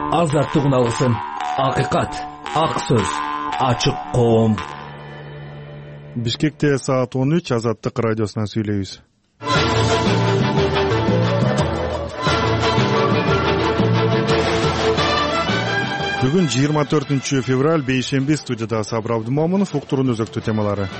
азаттык уналгысын, акыйкат, ак сөз, ачык коом. Бишкекте саат 13 Азаттык радиосунан сүйлөйбүз. Бүгүн 24 февраль бейшемби, студияда Сабыр Абдымомунов, уктуруун өзөктүү темалары.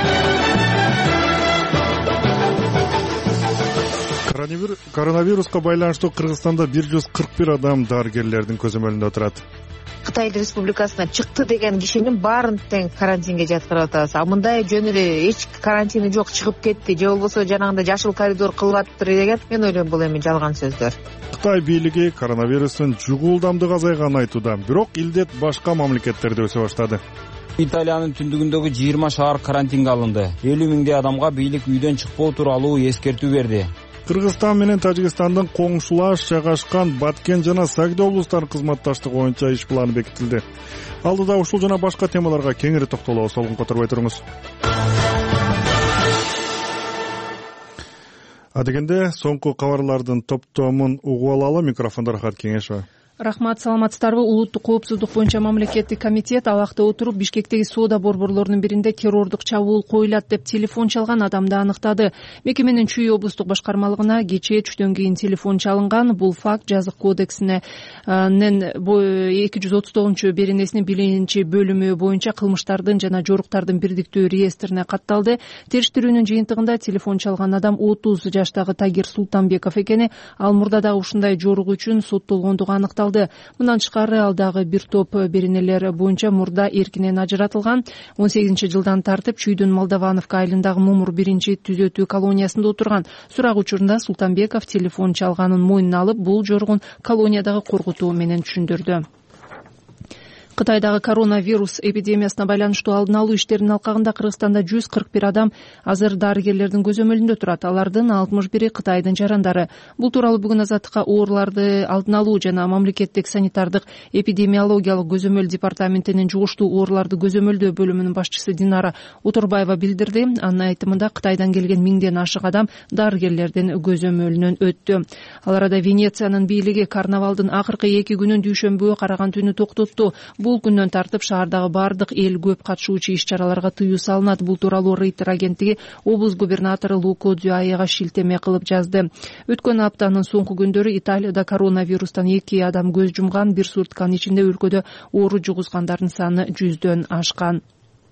Коронавируска байланыштуу Кыргызстанда 141 адам дарыгерлердин көзөмөлүндө турат. Кытай Республикасына чыкты деген кишинин баарын тең карантинге жаткырып атабыз. А мындай жөн эле эч карантини жок, чыгып кетти же болбосо жанагындай жашыл коридор кылып атыптыр деген, мен ойлойм бул эми жалган сөздөр. Кытай бийлиги коронавирустун жугуулдамдыгы азайганын айтууда, бирок илдет башка мамлекеттерде өсө баштады. Италиянын түндүгүндөгү 20 шаар карантинге алынды. 50 миңдей адамга бийлик үйдөн чыкпоо тууралуу эскертүү берди. Кыргызстан менен Тажикстандын коңшулаш жайгашкан Баткен жана Сагды облустарынын кызматташтыгы боюнча иш планы бекитилди. Алдыда ушул жана башка темаларга кеңири токтолобуз, солун которбой туруңуз. Адегенде соңку кабарлардын топтомун угуп алалы. Микрофондо Рахат Кеңешова. Рахмат, саламатсыздарбы? Улуттук коопсуздук боюнча мамлекеттик комитет абакта отуруп Бишкектеги соода борборлорунун биринде террордук чабуул коюлат деп телефон чалган адамды аныктады. Мекеменин Чүй облустук башкармалыгына кечээ түштөн кийин телефон чалынган. Бул факт жазык кодексинин 239 беренесинин 1-бөлүмү боюнча кылмыштардын жана жоруктардын бирдиктүү реестрине катталды. Териштирүүнүн жыйынтыгында телефон чалган адам 30 жаштагы Тагир Султанбеков экени, ал мурда да ушундай жорук үчүн соттолгондугу аныкталды. Мындан тышкары ал дагы бир топ беренелер боюнча мурда эркинен ажыратылган. 18-жылдан тартып Чүйдүн Молдовановка айылындагы Мумур 1-түзөтүү колониясында отурган. Сурак учурунда Султанбеков телефон чалганын мойнуна алып, бул жоругун колониядагы коркутуу менен түшүндүрдү. Кытайдагы коронавирус эпидемиясына байланыштуу алдын алуу иштеринин алкагында Кыргызстанда 141 адам азыр дарыгерлердин көзөмөлүндө турат. Алардын 61-и Кытайдын жарандары. Бул тууралуу бүгүн Азаттыкка ооруларды алдын алуу жана мамлекеттик санитардык эпидемиологиялык көзөмөл департаментинин жугуштуу ооруларды көзөмөлдөө бөлүмүнүн башчысы Динара Утурбаева билдирди. Анын айтымында Кытайдан келген 1000ден ашык адам дарыгерлердин көзөмөлүнөн өттү. Ал арада Венециянын бийлиги карнавалдын акыркы 2 күнүн дүйшөмбүгө караган түнү токтотту. Бул күндөн тартып шаардагы бардык эл көп катышуучу иш-чараларга тыюу салынат. Бул тууралуу Рейтер агенттиги облус губернатору Луко Дзюаега шилтеме кылып жазды. Өткөн аптанын соңку күндөрү Италияда коронавирустан 2 адам көз жумган. Бир сутканын ичинде өлкөдө оору жугузгандардын саны 100дөн ашкан.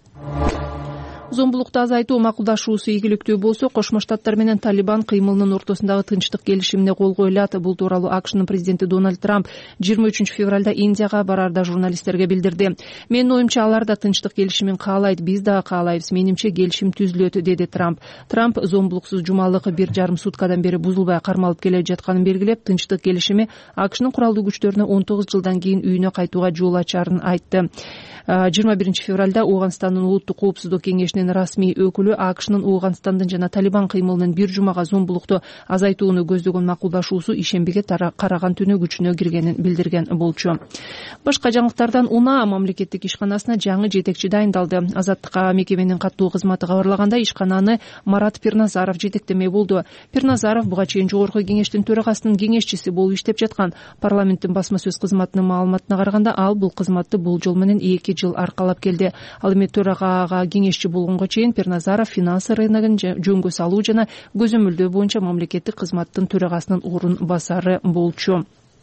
Зомбулукту азайтуу макулдашуусу ийгиликтүү болсо, Кошмо Штаттар менен Талибан кыймылынын ортосундагы тынчтык келишимине кол коюлат. Бул тууралуу АКШнын президенти Дональд Трамп 23 февралда Индияга барарда журналисттерге билдирди. Менин оюмча, алар да тынчтык келишимин каалайт, биз да каалайбыз. Менимче келишим түзүлөт, деди Трамп. Трамп зомбулуксуз жумалык 1,5 суткадан бери бузулбай кармалып келе жатканын белгилеп, тынчтык келишими АКШнын куралдуу күчтөрүнө 19 жылдан кийин үйүнө кайтууга жол ачарын айтты. 21 февралда Ооганстандын улуттук коопсуздук кеңешинин расмий өкүлү АКШнын Ооганстандын жана Талибан кыймылынын бир жумага зомбулукту азайтууну көздөгөн макулдашуусу ишембиге караган түнү күчүнө киргенин билдирген болчу. Башка жаңылыктардан УНА мамлекеттик ишканасына жаңы жетекчи дайындалды. Азаттыкка мекеменин каттуу кызматы кабарлаганда, ишкананы Марат Пирназаров жетектемек болду. Пирназаров буга чейин жогорку кеңештин төрагасынын кеңешчиси болуп иштеп жаткан. Парламенттин басма сөз кызматынын маалыматына караганда, ал бул кызматты бул жол менен 2 жыл аркалап келди. Ал эми төрагага кеңешчи болгонго чейин Пирназаров финансы рыногун жөнгө салуу жана көзөмөлдөө боюнча мамлекеттик кызматтын төрагасынын орун басары болчу.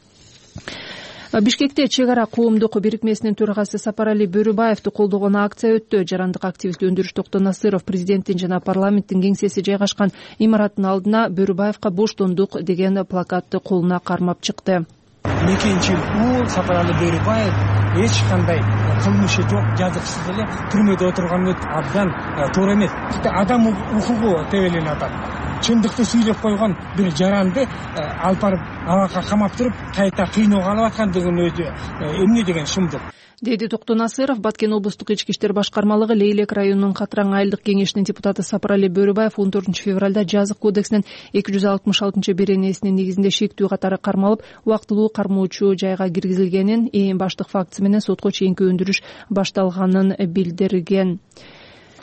Бишкекте чек ара коомдук бирикмесинин төрагасы Сапарали Бөрүбаевди колдогон акция өттү. Жарандык активист Өндүрүш Токтонасыров президенттин жана парламенттин кеңсеси жайгашкан имараттын алдына Бөрүбаевка боштондук деген плакатты колуна кармап чыкты. Экинчи ул Сапарали Бөрүбаев эч кандай кылмышы жок, жазыксыз эле түрмөдө отурган абдан туура эмес. Адам укугу тебелен атат. Чындыкты сүйлөп койгон бир жаранды алып барып абакка камап туруп, кайта кыйноого алып аткан деген өзү эмне деген шумдук. деди Токтонасыров. Баткен облустук ички иштер башкармалыгы Лейлек районунун Катраң айылдык кеңешинин депутаты Сапарали Бөрүбаев 14 февралда жазык кодексинин 266 беренесинин негизинде шектүү катары кармалып, убактылуу кармоочу жайга киргизилгенин, эң баштык фактысы менен сотко чейинки өндүрүш башталганын билдирген.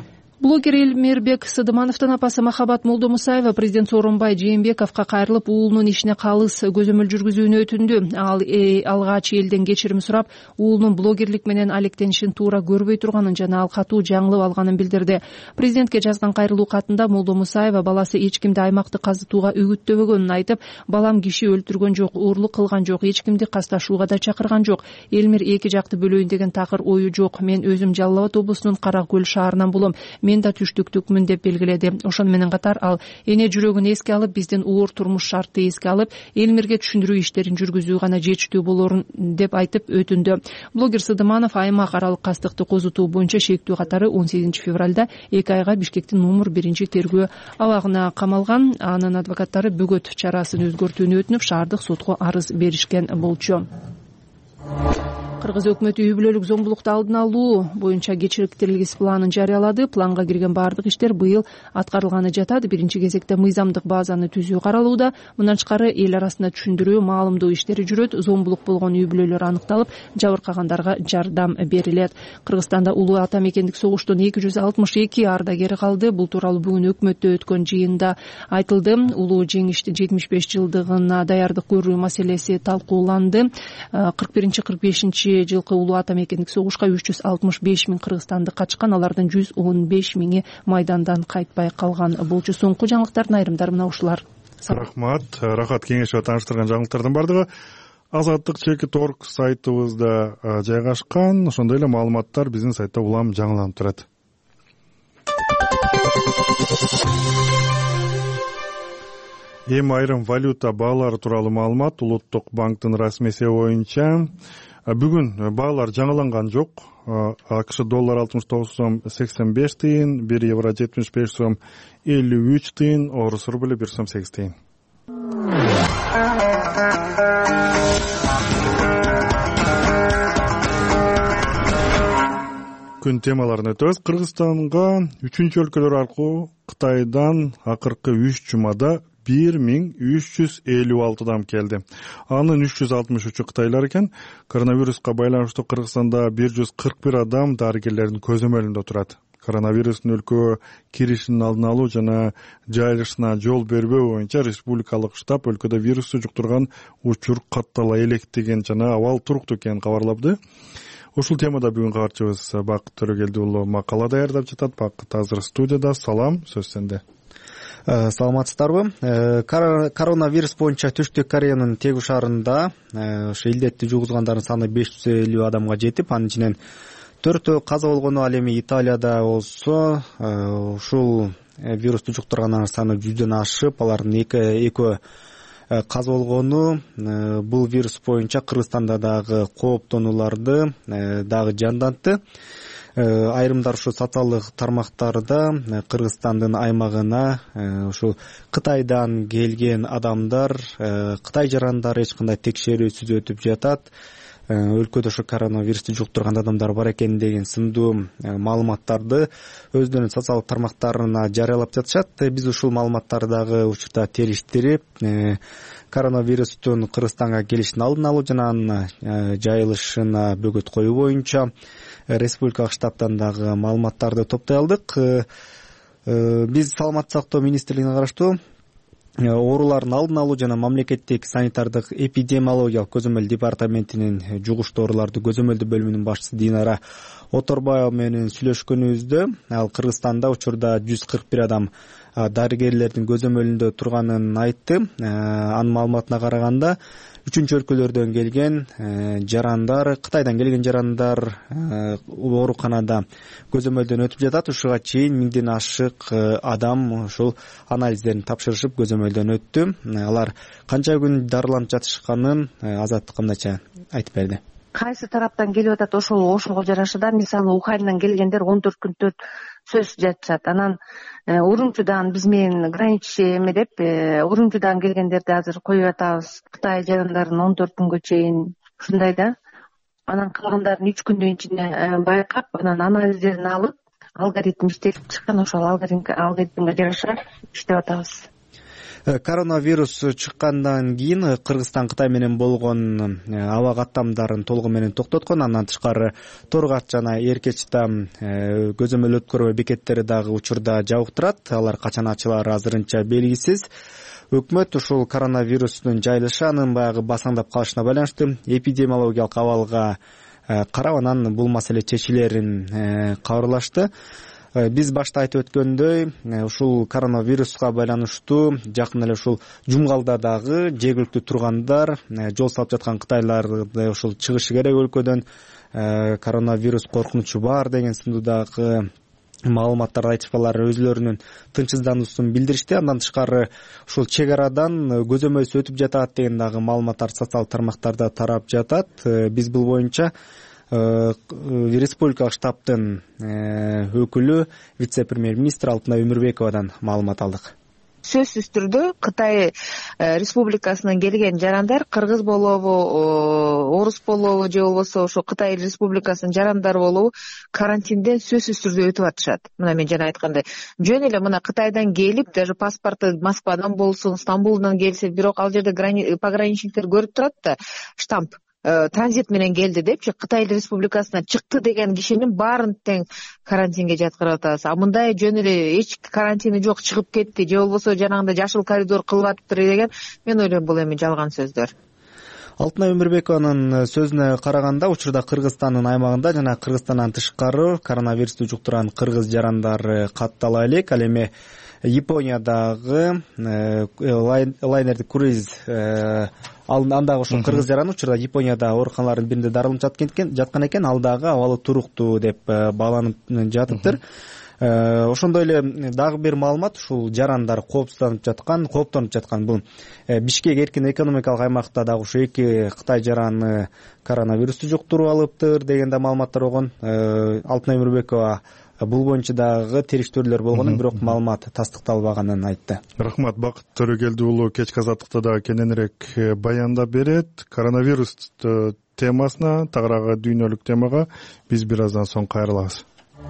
Блогер Элмирбек Сыдымановдун апасы Махабат Молдомусаева президент Сооронбай Жээнбековго кайрылып, уулунун ишине калыс көзөмөл жүргүзүүнү өтүндү. Ал алгач элден кечирим сурап, уулунун блогерлик менен алектенишин туура көрбөй турганын жана ал катуу жаңылып алганын билдирди. Президентке жазган кайрылуу катында Молдомусаева баласы эч кимди аймакты казытууга үгүттөбөгөнүн айтып, балам киши өлтүргөн жок, уурлук кылган жок, эч кимди касташууга да чакырган жок. Элмир эки жакты бөлөйүн деген такыр ою жок. Мен өзүм Жалал Абад облусунун Кара Көл шаарынан болом. Мен да түштүктүкмүн деп белгиледи. Ошону менен катар ал эне жүрөгүн эске алып, биздин оор турмуш шартты эске алып, Элмирге түшүндүрүү иштерин жүргүзүү гана жетиштүү болорун деп айтып өтүндү. Блогер Сыдыманов аймак аралык кастыкты козутуу боюнча шектүү катары 18 февралда 2 айга Бишкектин номер 1 тергөө абагына камалган. Анын адвокаттары бөгөт чарасын өзгөртүүнү өтүнүп, шаардык сотко арыз беришкен болчу. Кыргыз өкмөтү үй бүлөлүк зомбулукту алдын алуу боюнча кечириктирилгис планын жарыялады. Планга кирген баардык иштер быйыл аткарылганы жатат. Биринчи кезекте мыйзамдык базаны түзүү каралууда. Мындан тышкары эл арасында түшүндүрүү, маалымдоо иштери жүрөт. Зомбулук болгон үй бүлөлөр аныкталып, жабыркагандарга жардам берилет. Кыргызстанда улуу ата мекендик согуштун 262 ардагери калды. Бул тууралуу бүгүн өкмөттө өткөн жыйында айтылды. Улуу жеңиштин 75 жылдыгына даярдык көрүү маселеси талкууланды. 41-45 жылкы улуу ата мекендик согушка 365 миң кыргызстандык качкан, алардын 115 миңи майдандан кайтпай калган болчу. Соңку жаңылыктардын айрымдары мына ушулар. Рахмат. Рахат кеңешова тааныштырган жаңылыктардын бардыгы Азаттык /org сайтыбызда жайгашкан. Ошондой эле маалыматтар биздин сайтта улам жаңыланып турат. Эми айрым валюта баалары тууралуу маалымат. Улуттук банктын расмий эсеби боюнча бүгүн баалар жаңыланган жок. АКШ доллар 69 сом 85 тыйын, 1 евро 75 сом 53 тыйын, орус рубль 1 сом 8 тыйын. Күн темаларын өтөбүз. Кыргызстанга 3-өлкөлөр аркылуу Кытайдан акыркы 3 жумада 1356 адам келди. Анын 363 кытайлар экен. Коронавируска байланыштуу Кыргызстанда 141 адам дарыгерлердин көзөмөлүндө турат. Коронавирустун өлкөгө киришинин алдын алуу жана жайылышына жол бербөө боюнча республикалык штаб өлкөдө вирусту жуктурган учур каттала электеген жана абал туруктуу экенин кабарлапты. Ушул темада бүгүн кабарчыбыз Бакыт Төрөгелди уулу макала даярдап жатат. Бакыт азыр студияда. Салам, сөз сенде. Саламатсыздарбы? Коронавирус боюнча Түштүк Кореянын Тегу шаарында ушу илдетти жугузгандардын саны 550 адамга жетип, анын ичинен 4 каза болгону. Ал эми Италияда болсо ушул вирусту жуктургандардын саны 100дөн ашып, алардын экөө каза болгону. Бул вирус боюнча Кыргызстанда дагы кооптонууларды дагы жандантты. Айрымдар ушу социалдык тармактарда Кыргызстандын аймагына ушу Кытайдан келген адамдар, Кытай жарандары эч кандай текшерүүсүз өтүп жатат. Өлкөдө ушу коронавирусту жуктурган адамдар бар экен деген сындуу маалыматтарды өздөрүнүн социалдык тармактарына жарыялап жатышат. Биз ушул маалыматтарды дагы учурда териштирип, коронавирустун Кыргызстанга келишин алдын алуу жана анын жайылышына бөгөт коюу боюнча республикалык штабтан дагы маалыматтарды топтой алдык. Биз Саламаттык сактоо министрлигине караштуу оорулардын алдын алуу жана мамлекеттик санитардык эпидемиологиялык көзөмөл департаментинин жугуштуу ооруларды көзөмөлдөө бөлүмүнүн башчысы Динара Оторбаева менен сүйлөшкөнүбүздө ал Кыргызстанда учурда 141 адам дарыгерлердин көзөмөлүндө турганын айтты. Анын маалыматына караганда 3-өлкөлөрдөн келген жарандар, Кытайдан келген жарандар ооруканада көзөмөлдөн өтүп жатат. Ушуга чейин 1000ден ашык адам ушул анализдерин тапшырышып көзөмөлдөн өттү. Алар канча күн дарыланып жатышканын Азаттыкка мындайча айтып берди. Кайсы тараптан келип атат ошого жараша да, мисалы Уханьдан келгендер 14 күн сөз жатышат. Анан Урумчудан биз менен граничный эме деп, Урумчудан келгендерди азыр коюп атабыз. Кытай жарандарын 14 күнгө чейин ушундай да. Анан калгандарын 3 күндүн ичинде байкап, анан анализдерин алып, алгоритм иштелип чыккан, ошол алгоритмге жараша иштеп атабыз. Коронавирус чыккандан кийин Кыргызстан Кытай менен болгон аба каттамдарын толугу менен токтоткон. Андан тышкары Торгат жана Эркечтам көзөмөл өткөрүү бекеттери дагы учурда жабык турат. Алар качан ачылары азырынча белгисиз. Өкмөт ушул коронавирустун жайылышанын баягы басаңдап калышына байланыштуу эпидемиологиялык абалга карап анан бул маселе чечилерин кабарлашты. Биз башта айтып өткөндөй, ушул коронавируска байланыштуу жакын эле ушул Жумгалда дагы жергиликтүү тургандар жол салып жаткан кытайларды ушул чыгышы керек өлкөдөн, коронавирус коркунучу бар деген сындуу дагы маалыматтарды айтышып алар өзлөрүнүн тынчсыздануусун билдиришти. Андан тышкары ушул чек арадан көзөмөлсүз өтүп жатат деген дагы маалыматтар социалдык тармактарда тарап жатат. Биз бул боюнча республикалык штабтын өкүлү вице-премьер-министр Алтынай Өмүрбековадан маалымат алдык. Сөзсүз түрдө Кытай республикасынан келген жарандар кыргыз болобу, орус болобу же болбосо ошо Кытай республикасынын жарандары болобу карантинден сөзсүз түрдө өтүп атышат. Мына мен жана айткандай, жөн эле мына Кытайдан келип, даже паспорту Москвадан болсун, Стамбулдан келсе, бирок ал жерде пограничниктер көрүп турат да, штамп транзит менен келди депчи, Кытай республикасынан чыкты деген кишинин баарын тең карантинге жаткырып атабыз. А мындай жөн эле эч карантини жок чыгып кетти же болбосо жанагындай жашыл коридор кылып атыптыр деген, мен ойлойм бул эми жалган сөздөр. Алтынай Өмүрбекованын сөзүнө караганда, учурда Кыргызстандын аймагында жана Кыргызстандан тышкары коронавирусту жуктурган кыргыз жарандары каттала элек. Ал эми Япониядагы лайнерди круиз андагы ошол кыргыз жараны учурда Японияда ооруканалардын биринде дарыланып жаткан экен. Ал дагы абалы туруктуу деп бааланып жатыптыр. Ошондой эле дагы бир маалымат, ушул жарандар кооптонуп жаткан бул Бишкек эркин экономикалык аймакта дагы ушу 2 Кытай жараны коронавирусту жуктуруп алыптыр деген да маалыматтар болгон. Алтынай Өмүрбекова бул боюнча дагы териштирүүлөр болгонун, бирок маалымат тастыкталбаганын айтты. Рахмат. Бакыт Төрөгелди уулу кечки азаттыкта дагы кененирээк баяндап берет. Коронавирус темасына, тагыраагы дүйнөлүк темага биз бир аздан соң кайрылабыз.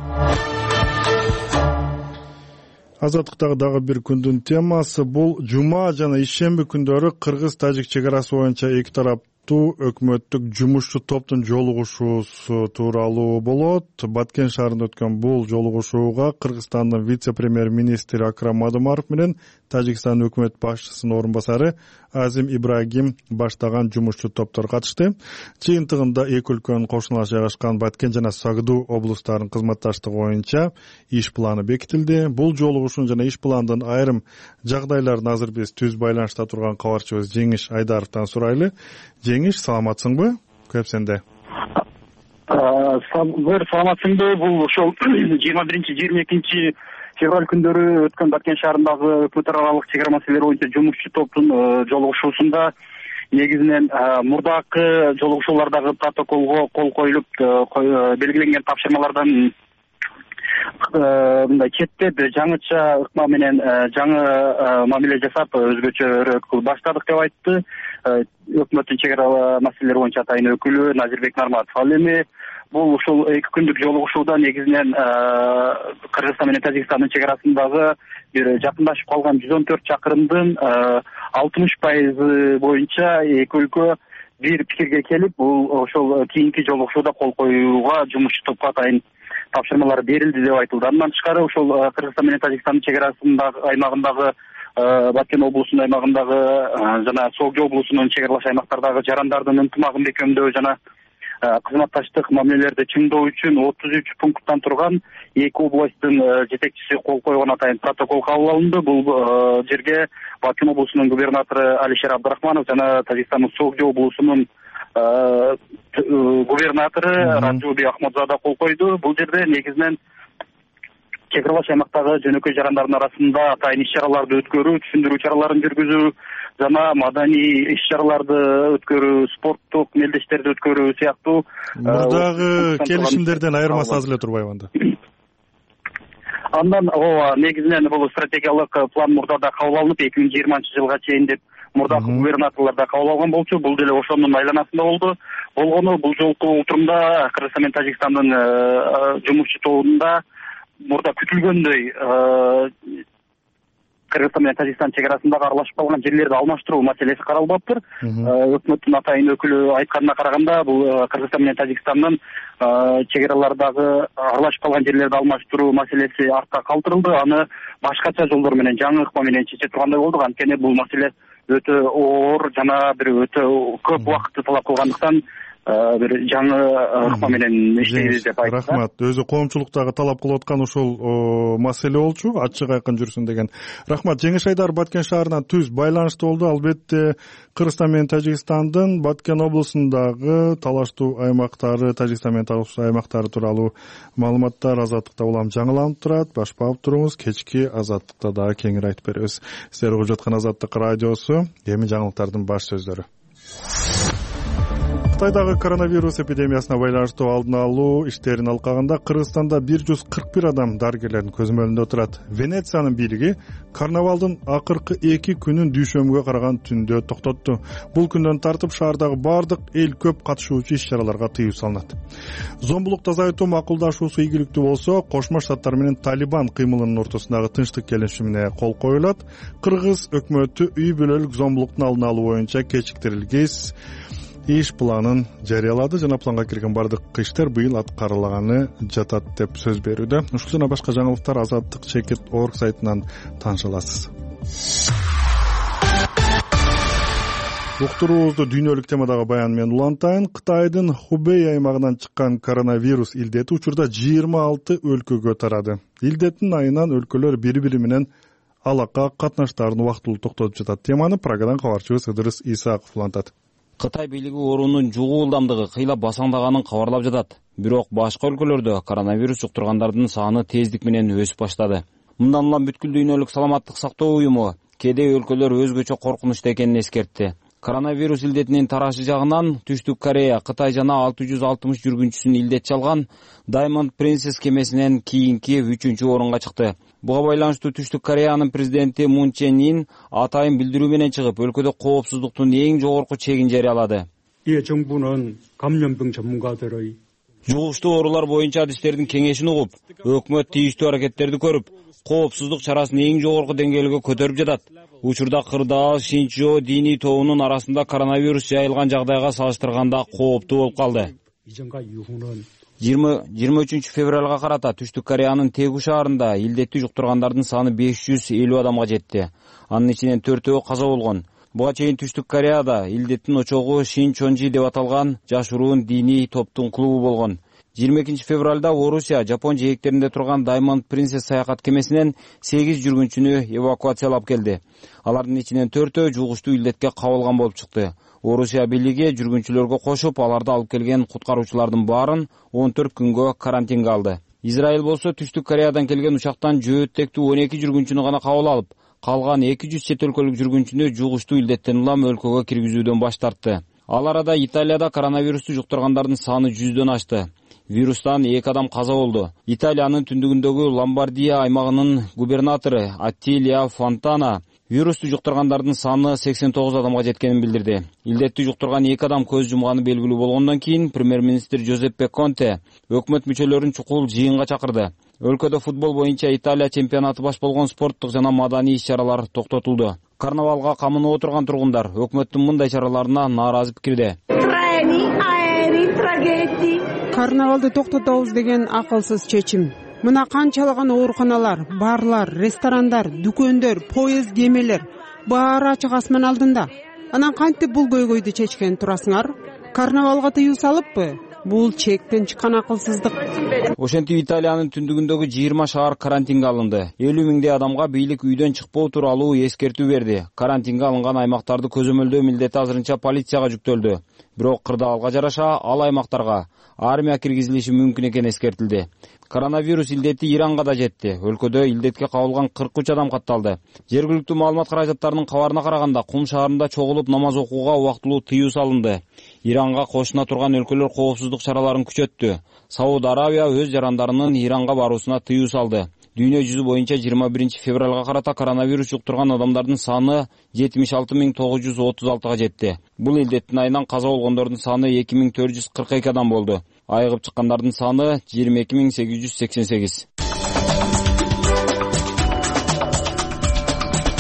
Азаттыктагы дагы бир күндүн темасы бул жума жана ишемби күндөрү кыргыз-тажик чек арасы боюнча эки тараптуу өкмөттүк жумушчу топтун жолугушуусу тууралуу болот. Баткен шаарында өткөн бул жолугушууга Кыргызстандын вице-премьер-министри Акрам Адымаров менен Тажикстан өкмөт башчысынын орун басары Азим Ибрагим баштаган жумушчу топтор катышты. Жыйынтыгында эки өлкөнүн кошуналаш жайгашкан Баткен жана Сагдуу облустарынын кызматташтыгы боюнча иш планы бекитилди. Бул жолугушуу жана иш пландын айрым жагдайларын азыр биз түз байланышта турган кабарчыбыз Жеңиш Айдаровдон сурайлы. Жеңиш, саламатсыңбы? Көп сенде. Саламатсыңбы? Бул ошол 21-22 февраль күндөрү өткөн Баткен шаарындагы өкмөт аралык чек ара маселелери боюнча жумушчу топтун жолугушуусунда негизинен мурдакы жолугушуулардагы протоколго кол коюлуп белгиленген тапшырмалардан мындай четтеп жаңыча ыкма менен жаңы мамиле жасап өзгөчө баштадык деп айтты өкмөттүн чек ара маселелери боюнча атайын өкүлү Назирбек Нарматов. Ал эми бул ушул 2 күндүк жолугушууда негизинен Кыргызстан менен Тажикстандын чек арасындагы бир жакындашып калган 114 чакырымдын 60% боюнча эки өлкө бир пикирге келип, бул ошол кийинки жолугушууда кол коюуга жумушчу топко атайын тапшырмалар берилди деп айтылды. Андан тышкары ошол Кыргызстан менен Тажикстандын чек арасындагы аймагындагы Баткен облусунун аймагындагы жана Согдо облусунун чек аралаш аймактардагы жарандардын ынтымагын бекемдөө жана кызматташтык мамилелерди чыңдоо үчүн 33 пункттан турган эки областтын жетекчиси кол койгон атайын протокол кабыл алынды. Бул жерге Баткен облусунун губернатору Алишер Абдрахманов жана Тажикстандын Согдо облусунун губернатору Раджуби Ахмадзада кол койду. Бул жерде негизинен чек аралаш аймактагы жөнөкөй жарандардын арасында атайын иш-чараларды өткөрүү, түшүндүрүү чараларын жүргүзүү жана маданий иш-чараларды өткөрүү, спорттук мелдештерди өткөрүү сыяктуу мурдагы келишимдерден айырмасы аз эле турбайбы анда? Андан негизинен бул стратегиялык план мурда да кабыл алынып 2020-жылга чейин деп мурдакы губернаторлор да кабыл алган болчу. Бул деле ошонун айланасында болгону бул жолку отурумда Кыргызстан менен Тажикстандын жумушчу тобунда мурда күтүлгөндөй Кыргызстан менен Тажикстан чек арасындагы аралашып калган жерлерди алмаштыруу маселеси каралбаптыр. Өкмөттүн атайын өкүлү айтканына караганда, бул Кыргызстан менен Тажикстандын чек аралардагы аралашып калган жерлерди алмаштыруу маселеси артка калтырылды. Аны башкача жолдор менен, жаңы ыкма менен чече тургандай болдук. Анткени бул маселе өтө оор жана бир өтө көп убакытты талап кылгандыктан бир жаңы ыкма менен иштейбиз деп айтты. Рахмат. Өзү коомчулуктагы талап кылып аткан ушул маселе болчу, ачык айкын жүрсүн деген. Рахмат. Жеңиш Айдаров Баткен шаарынан түз байланышта болду. Албетте Кыргызстан менен Тажикстандын Баткен облусундагы талаштуу аймактары, Тажикстан менен талаштуу аймактары тууралуу маалыматтар Азаттыкта улам жаңыланып турат. Башпап туруңуз, кечки Азаттыкта дагы кеңири айтып беребиз. Сиздер угуп жаткан Азаттык радиосу, эми жаңылыктардын баш сөздөрү. Кытайдагы коронавирус эпидемиясына байланыштуу алдын алуу иштерин алкагында Кыргызстанда 141 адам дарыгерлердин көзөмөлүндө турат. Венециянын бийлиги карнавалдын акыркы 2 күнүн дүйшөмбүгө караган түндө токтотту. Бул күндөн тартып шаардагы бардык эл көп катышуучу иш-чараларга тыюу салынат. Зомбулукту азайтуу макулдашуусу ийгиликтүү болсо, Кошмо Штаттар менен Талибан кыймылынын ортосундагы тынчтык келишимине кол коюлат. Кыргыз өкмөтү үй бүлөлүк зомбулуктун алдын алуу боюнча кечиктирилгис иш планын жарыялады. Жана планга кирген бардык иштер быйыл аткарылганы жатат деп сөз берүүдө. Ушул жана башка жаңылыктар Азаттык.org сайтынан тааныша аласыз. Уктуруубузду дүйнөлүк темадагы баян менен улантайын. Кытайдын Хубей аймагынан чыккан коронавирус илдети учурда 26 өлкөгө тарады. Илдеттин айынан өлкөлөр бири-бири менен алака катнаштарын убактылуу токтотуп жатат. Теманы Прагадан кабарчыбыз Ыдырыс Исаков улантат. Кытай бийлиги оорунун жугуу ылдамдыгы кыйла басаңдаганын кабарлап жатат. Бирок башка өлкөлөрдө коронавирус жуктургандардын саны тездик менен өсүп баштады. Мындан улам бүткүл дүйнөлүк саламаттык сактоо уюму кээде өлкөлөр өзгөчө коркунучта экенин эскертти. Коронавирус илдетинин тарашы жагынан Түштүк Корея Кытай жана 660 жүргүнчүсүн илдетчи алган Diamond Princess кемесинен кийинки 3-чү орунга чыкты. Буга байланыштуу Түштүк Кореянын президенти Мун Чен Ин атайын билдирүү менен чыгып, өлкөдө коопсуздуктун эң жогорку чегин жарыялады. Жугуштуу оорулар боюнча адистердин кеңешин угуп, өкмөт тийиштүү аракеттерди көрүп, коопсуздук чарасын эң жогорку деңгээлге көтөрүп жатат. Учурда Кырдаал, Шинчжоо диний тобунун арасында коронавирус жайылган жагдайга салыштырганда кооптуу болуп калды. 23 февралга карата Түштүк Кореянын Тэгу шаарында илдетти жуктургандардын саны 550 адамга жетти. Анын ичинен 4-өө каза болгон. Буга чейин Түштүк Кореяда илдеттин очогу Шинчонжи деп аталган жашыруун диний топтун клубу болгон. 22 февралда Орусия Жапон жээктеринде турган Diamond Princess саякат кемесинен 8 жүргүнчүнү эвакуациялап келди. Алардын ичинен 4-өө жугуштуу илдетке кабылган болуп чыкты. Орусия бийлиги жүргүнчүлөргө кошуп, аларды алып келген куткаруучулардын баарын 14 күнгө карантинге алды. Израиль болсо Түштүк Кореядан келген учактан жөөттектүү 12 жүргүнчүнү гана кабыл алып, калган 200 чет өлкөлүк жүргүнчүнү жугуштуу илдеттен улам өлкөгө киргизүүдөн баш тартты. Ал арада Италияда коронавирусту жуктургандардын саны 100дөн ашты. Вирустан 2 адам каза болду. Италиянын түндүгүндөгү Ломбардия аймагынын губернатору Аттилия Фонтана вирусту жуктургандардын саны 89 адамга жеткенин билдирди. Илдетти жуктурган 2 адам көз жумганы белгилүү болгондон кийин премьер-министр Джузеппе Конте өкмөт мүчөлөрүн чукул жыйынга чакырды. Өлкөдө футбол боюнча Италия чемпионаты баш болгон спорттук жана маданий иш-чаралар токтотулду. Карнавалга камынып отурган тургундар өкмөттүн мындай чараларына нааразы пикирде. Карнавалды токтотобуз деген акылсыз чечим. Мына канчалаган ооруканалар, барлар, ресторандар, дүкөндөр, поезд, кемелер баары ачык асман алдында. Анан кантип бул көйгөйдү чечкен турасыңар? Карнавалга тыюу салыппы? Бул чектен чыккан акылсыздык. Ошентип Италиянын түндүгүндөгү 20 шаар карантинге алынды. 50 миңдей адамга бийлик үйдөн чыкпоо тууралуу эскертүү берди. Карантинге алынган аймактарды көзөмөлдөө милдети азырынча полицияга жүктөлдү. Бирок Кырдаалга жараша ал аймактарга армия киргизилиши мүмкүн экени эскертилди. Коронавирус илдети Иранга да жетти. Өлкөдө илдетке кабылган 43 адам катталды. Жергиликтүү маалымат каражаттарынын кабарына караганда, Кум шаарында чогулуп намаз окууга убактылуу тыюу салынды. Иранга кошуна турган өлкөлөр коопсуздук чараларын күчөттү. Сауд Арабия өз жарандарынын Иранга баруусуна тыюу салды. Дүйнө жүзү боюнча 21 февралга карата коронавирус жуктурган адамдардын саны 76.936га жетти. Бул илдеттин айынан каза болгондордун саны 2442 адам болду. Айыгып чыккандардын саны 22.888.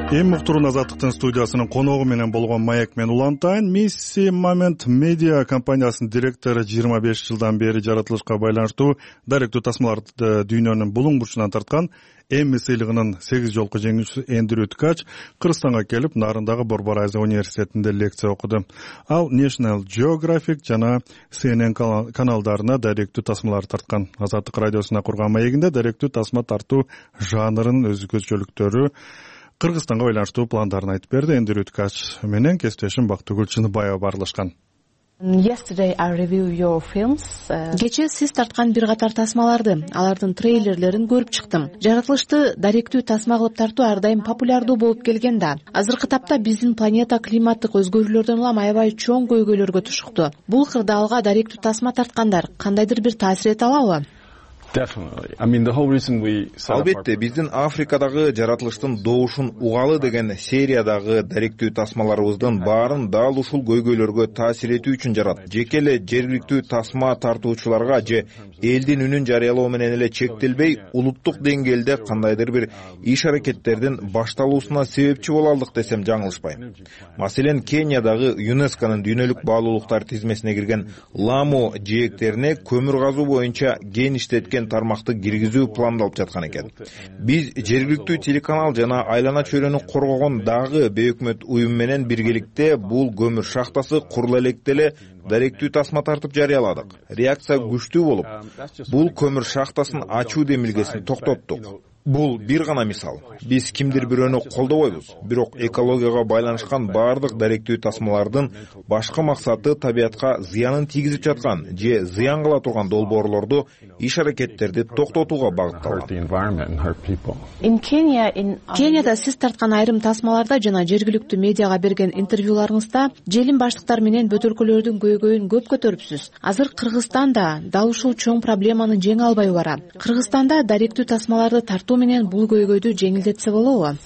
Эми уктуруун Азаттыктын студиясынын коногу менен болгон маек мен улантайын. Мисси Момент Медиа компаниясынын директору 25 жылдан бери жаратылышка байланыштуу даректүү тасмаларды дүйнөнүн булуң бурчунан тарткан Эмми сыйлыгынын 8 жолку жеңүүчүсү Эндрю Ткач Кыргызстанга келип, Нарындагы Борбор Азия университетинде лекция окуду. Ал National Geographic жана CNN каналдарына даректүү тасмаларды тарткан. Азаттык радиосуна курган маегинде даректүү тасма тартуу жанрынын өзгөчөлүктөрү, Кыргызстанга байланыштуу пландарын айтып берди. Эндрю Ткач менен кесиптешим Бактыгүл Чыныбаева баарлашкан. Кечээ сиз тарткан бир катар тасмаларды, алардын трейлерлерин көрүп чыктым. Жаратылышты даректүү тасма кылып тартуу ар дайым популярдуу болуп келген да. Азыркы тапта биздин планета климаттык өзгөрүүлөрдөн улам аябай чоң көйгөйлөргө тушукту. Бул кырдаалга даректүү тасма тарткандар кандайдыр бир таасир эте алабы? Албетте, биздин Африкадагы жаратылыштын добушун угалы деген сериядагы даректүү тасмаларыбыздын баарын дал ушул көйгөйлөргө таасир этүү үчүн жараттык. Жеке эле жергиликтүү тасма тартуучуларга же элдин үнүн жарыялоо менен эле чектелбей, улуттук деңгээлде кандайдыр бир иш аракеттердин башталуусуна себепчи боло алдык десем жаңылышпайм. Маселен, Кениядагы ЮНЕСКОнун дүйнөлүк баалуулуктар тизмесине кирген Ламу жээктерине көмүр казуу боюнча кен иштеткен тармакты киргизүү пландалып жаткан экен. Биз жергиликтүү телеканал жана айлана чөйрөнү коргогон дагы бейөкмөт уюм менен биргеликте бул көмүр шахтасы куруло электе эле даректүү тасма тартып жарыяладык. Реакция күчтүү болуп, бул көмүр шахтасын ачуу демилгесин токтоттук. Бул бир гана мисал. Биз кимдир бирөөнү колдобойбуз, бирок экологияга байланышкан баардык даректүү тасмалардын башкы максаты табиятка зыянын тийгизип жаткан же зыян кыла турган долбоорлорду, иш аракеттерди токтотууга багытталган. Кенияда сиз тарткан айрым тасмаларда жана жергиликтүү медиага берген интервьюларыңызда желим баштыктар менен бөтөлкөлөрдүн көйгөйүн көп көтөрүпсүз. Азыр Кыргызстан да дал ушул чоң проблеманы жеңе албай бара. Кыргызстанда даректүү тасмаларды тартуу менен бул көйгөйдү жеңилдетсе болобу?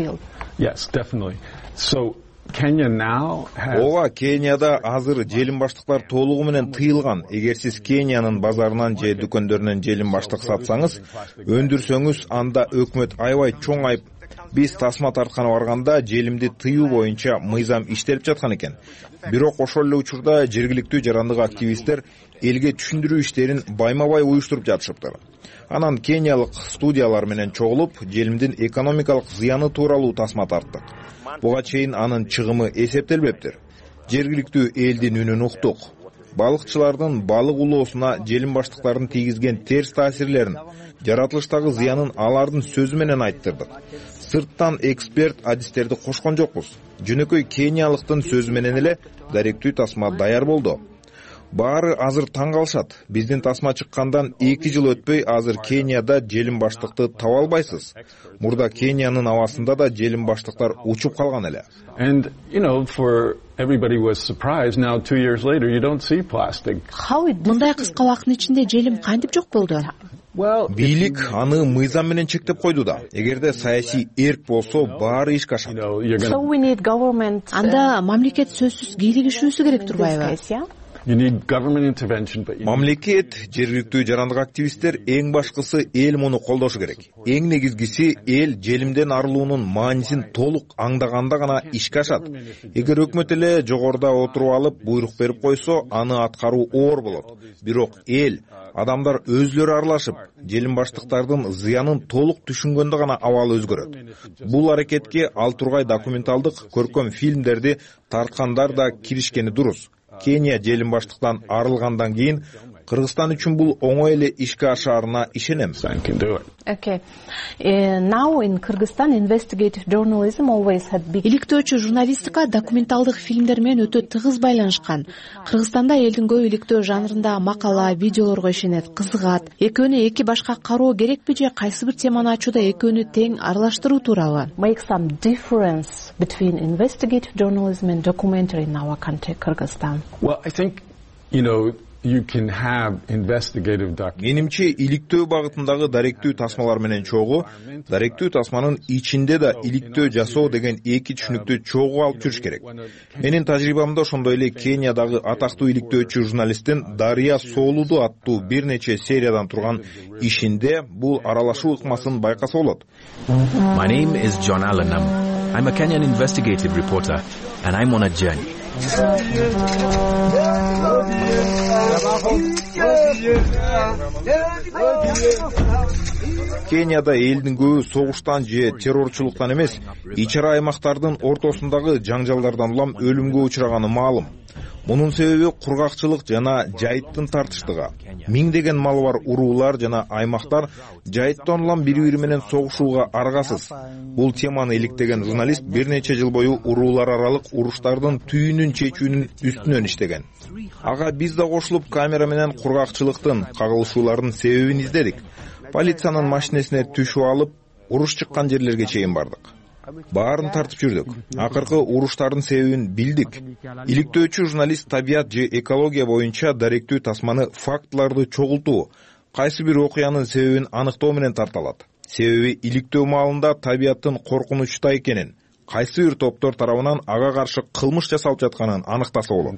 Ооба, Кенияда азыр желим баштыктар толугу менен тыйылган. Эгер сиз Кениянын базарынан же дүкөндөрүнөн желим баштык сатсаңыз, өндүрсөңүз, анда өкмөт аябай чоң айып. Биз тасма тартканы барганда желимди тыюу боюнча мыйзам иштелип жаткан экен. Бирок ошол эле учурда жергиликтүү жарандык активисттер элге түшүндүрүү иштерин байма-бай уюштуруп жатышыптыр. Анан кениялык студиялар менен чогулуп, желимдин экономикалык зыяны тууралуу тасма тарттык. Буга чейин анын чыгымы эсептелбептир. Жергиликтүү элдин үнүн уктук. Балыкчылардын балык улоосуна желим баштыктардын тийгизген терс таасирлерин, жаратылыштагы зыянын алардын сөзү менен айттырдык. Сырттан эксперт адистерди кошкон жокпуз. Жөнөкөй кениялыктын сөзү менен эле даректүү тасма даяр болду. Баары азыр таң калышат. Биздин тасма чыккандан 2 жыл өтпөй азыр Кенияда желим баштыкты таба албайсыз. Мурда Кениянын абасында да желим баштыктар учуп калган эле. Мындай кыска убакыттын ичинде желим кантип жок болду? Бийлик аны мыйзам менен чектеп койду да. Эгерде саясий эрк болсо, баары ишке ашат. Анда мамлекет сөзсүз кийлигишүүсү керек турбайбы? Мамлекет, жергиликтүү жарандык активисттер эң башкысы эл муну колдошу керек. Эң негизгиси эл желимден арылуунун маанисин толук аңдаганда гана ишке ашат. Эгер өкмөт эле жогоруда отуруп алып буйрук берип койсо, аны аткаруу оор болот. Бирок эл, адамдар өзлөрү аралашып, желим баштыктардын зыянын толук түшүнгөндө гана абалы өзгөрөт. Бул аракетке ал тургай документалдык, көркөм фильмдерди тарткандар да киришкени дурус. Кения желим баштыктан арылгандан кийин Кыргызстан үчүн бул оңой эле ишке ашаарына ишенем. Иликтөөчү журналистика документалдык фильмдер менен өтө тыгыз байланышкан. Кыргызстанда элдин көбү иликтөө жанрында макала, видеолорго ишенет, кызыгат. Экөөнү эки башка кароо керекпи же кайсы бир теманы ачууда экөөнү тең аралаштыруу туурабы? Менимче иликтөө багытындагы даректүү тасмалар менен чогуу, даректүү тасманын ичинде да иликтөө жасоо деген эки түшүнүктү чогуу алып жүрүш керек. Менин тажрыйбамда ошондой эле Кениядагы атактуу иликтөөчү журналисттин Дария Соолуду аттуу бир нече сериядан турган ишинде бул аралашуу ыкмасын байкаса болот. My name is John Allenham. I'm a Kenyan investigative reporter, and I'm on a journey. Кенияда элдин көбү согуштан же террорчулуктан эмес, ичара аймактардын ортосундагы жаңжалдардан улам өлүмгө учураганы маалым. Мунун себеби кургакчылык жана жайыттын тартыштыгы. Миңдеген малы бар уруулар жана аймактар жайыттан улам бири-бири менен согушууга аргасыз. Бул теманы иликтеген журналист бир нече жыл бою уруулар аралык уруштардын түйүнүн чечүүнүн үстүнөн иштеген. Ага биз да кошулуп камера менен кургакчылыктын, кагылышуулардын себебин издедик. Полициянын машинесине түшүп алып, уруш чыккан жерлерге чейин бардык. Баарын тартып жүрдүк. Акыркы уруштардын себебин билдик. Иликтөөчү журналист табият же экология боюнча даректүү тасманы фактыларды чогултуу, кайсы бир окуянын себебин аныктоо менен тарталат. Себеби иликтөө маалында табияттын коркунучта экенин, кайсы бир топтор тарабынан ага каршы кылмыш жасалып жатканын аныктаса болот.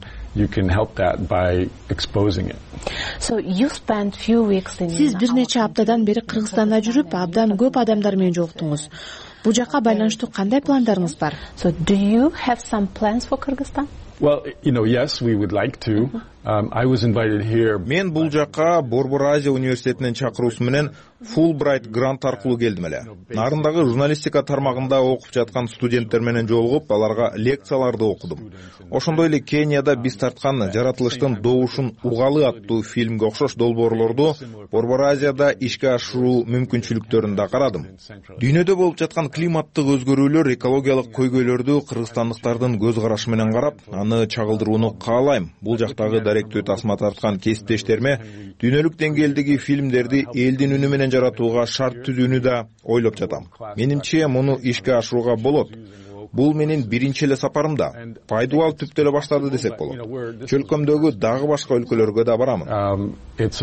Сиз бир нече аптадан бери Кыргызстанда жүрүп, абдан көп адамдар менен жолуктуңуз. Бул жакка байланыштуу кандай пландарыңыз бар? So do you have some plans for Kyrgyzstan? Well, yes, we would like to. I was invited here. Мен бул жакка Борбор Азия университетинен чакыруусу менен Fulbright грант аркылуу келдим эле. Нарындагы журналистика тармагында окуп жаткан студенттер менен жолугуп, аларга лекцияларды окудум. Ошондой эле Кенияда биз тарткан жаратылыштын добушун угалы аттуу фильмге окшош долбоорлорду Борбор Азияда ишке ашыруу мүмкүнчүлүктөрүн да карадым. Дүйнөдө болуп жаткан климаттык өзгөрүүлөр, экологиялык көйгөйлөрдү кыргызстандыктардын көз карашы менен карап, аны чагылдырууну каалайм. Бул жактагы даректүү тасма тарткан кесиптештериме дүйнөлүк деңгээлдеги фильмдерди элдин үнү менен жаратууга шарт түзүүнү да ойлоп жатам. Менимче муну ишке ашырууга болот. Бул менин биринчи эле сапарымда. Пайдубал түптө эле баштады десек болот. Чөлкөмдөгү дагы башка өлкөлөргө да барамын. It's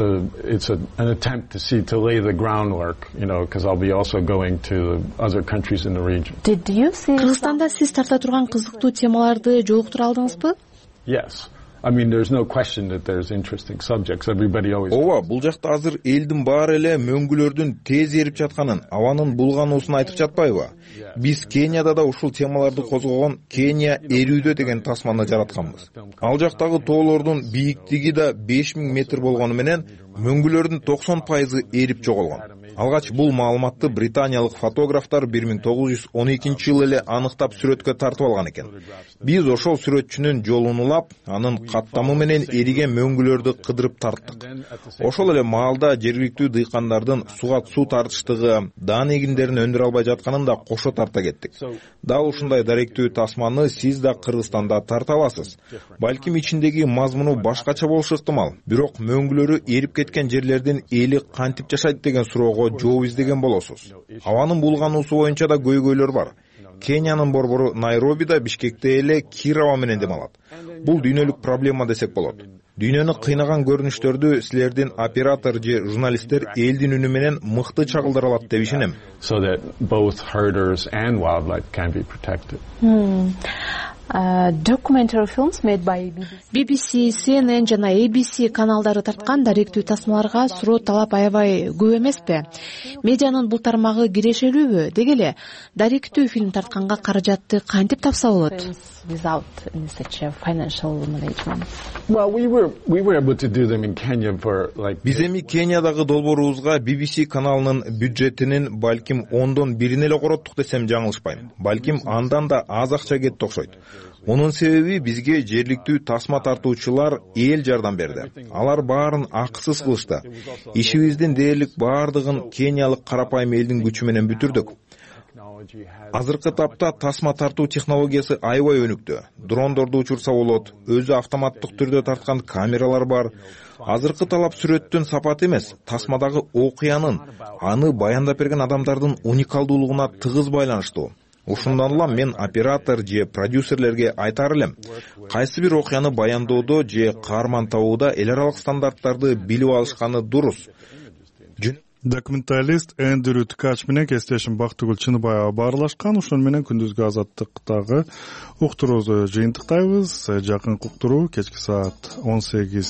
an attempt to lay the groundwork, because I'll be also going to other countries in the region. Кыргызстанда сиз тарта турган кызыктуу темаларды жолуктура алдыңызбы? Yes. I mean, there's no question that there's interesting subjects. Everybody always. Ооба, бул жакта азыр элдин баары эле мөңгүлөрдүн тез эрип жатканын, абанын булгануусун айтып жатпайбы? Биз Кенияда да ушул темаларды козгогон Кения эрүүдө деген тасманы жаратканбыз. Ал жактагы тоолордун бийиктиги да 5000 метр болгону менен мөңгүлөрдүн 90% эрип жоголгон. Алгач бул маалыматты британиялык фотографтар 1912 жылы эле аныктап сүрөткө тартып алган экен. Биз ошол сүрөтчүнүн жолун улап, анын каттамы менен эриген мөңгүлөрдү кыдырып тарттык. Ошол эле маалда жергиликтүү дыйкандардын суга суу тартыштыгы, даан эгиндерин өндүрө албай жатканын да кошо тарта кеттик. Дал ушундай даректүү тасманы сиз да Кыргызстанда тарта аласыз. Балким ичиндеги мазмуну башкача болушу ыктымал. Бирок мөңгүлөрү эрип кеткен жерлердин эли кантип жашайт деген суроого жооп издеген болосуз. Абанын булгануусу боюнча да көйгөйлөр бар. Кениянын борбору Найробида, Бишкекте эле кир аба менен дем алат. Бул дүйнөлүк проблема десек болот. Дүйнөнү кыйнаган көрүнүштөрдү силердин оператор же журналисттер элдин үнү менен мыкты чагылдыра алат деп ишенем. So that both herders and wildlife can be protected. Documentary films made by BBC, CNN жана ABC каналдары тарткан даректүү тасмаларга суроо талап аябай көп эмеспи? Медианын бул тармагы кирешелүүбү? Деги эле даректүү фильм тартканга каражатты кантип тапса болот? Without such a financial management. Well, we were able to do them in Kenya for like. Биз эми Кениядагы долбоорубузга BBC каналынын бюджетинин балким 1/10 эле короттук десем жаңылышпайм. Балким андан да аз акча кетти окшойт. Мунун себеби бизге жергиликтүү тасма тартуучулар эл жардам берди. Алар баарын акысыз кылышты. Ишибиздин дээрлик баардыгын кениялык карапайым элдин күчү менен бүтүрдүк. Азыркы тапта тасма тартуу технологиясы аябай өнүктү. Дрондорду учурса болот, өзү автоматтык түрдө тарткан камералар бар. Азыркы талап сүрөттүн сапаты эмес, тасмадагы окуянын, аны баяндап берген адамдардын уникалдуулугуна тыгыз байланыштуу. Ушундан улам мен оператор же продюсерлерге айтар элем. Кайсы бир окуяны баяндоодо же каарман табууда эл аралык стандарттарды билип алышканы дурус. Документалист Эндрю Ткач менен кесиптешим Бактыгүл Чыныбаева баарлашкан. Ошон менен күндүзгү азаттыктагы уктуруубузду жыйынтыктайбыз. Жакынкы уктуруу кечки саат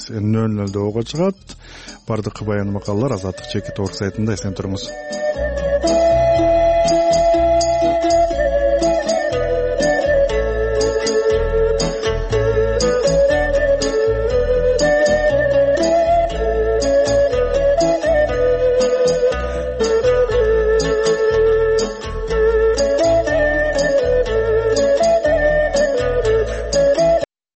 18:00 ого чыгат. Бардык баян макалалар Азаттык чекит орг сайтында эсен туруңуз.